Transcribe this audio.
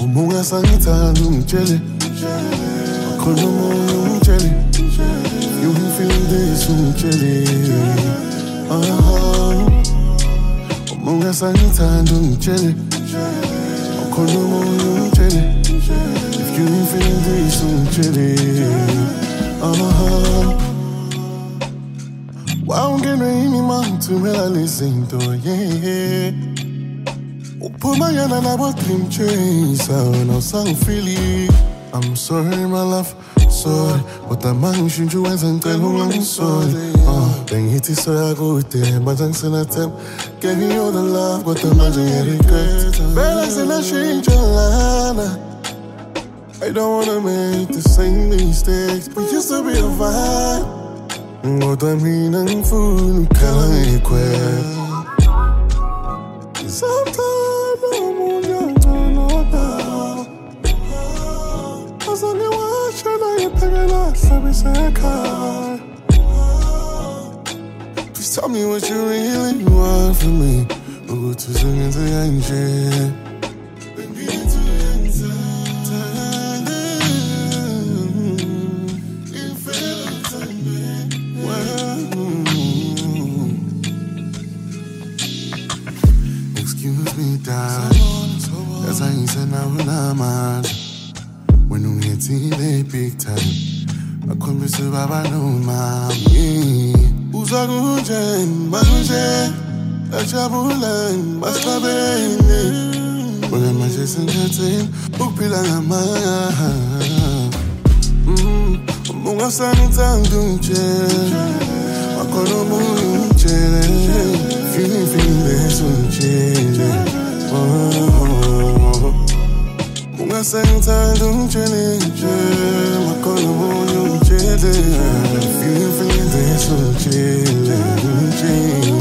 Munga sangithanda ungitshele khona umoya ungitshele you feel this ungitshele Munga sangithanda ungitshele khona umoya ungitshele if you feel this ungitshele Wawungena yini mangithumela lezinto yeah Uphuma yana nabo dream chaser wena usangifili I'm sorry my love sorry kodwa mangishintsha wenza ngicela ungangisoli bengithi soyakude manje ngisenathemba gave you all the love kodwa manje ngiyaregret vele senashintsha lana I don't wanna make the same mistakes we used to be a vibe kodwa mina ngifuna ukukhala ngikhwela Sometimes Please tell me what you really want from me. Go to sing into the angel. Excuse me, darling. Cause I ain't said now when I'm on. When you hit the big time. I come to see Baba no mami Uzagujen, Baguje Achabulan, Baslabene When I'm a chasing the Upila Maya Munga Sanitang Dunche Makono Munche Feeling this unchele Munga Sanitang Dunche Makono Munche Feeling this unchele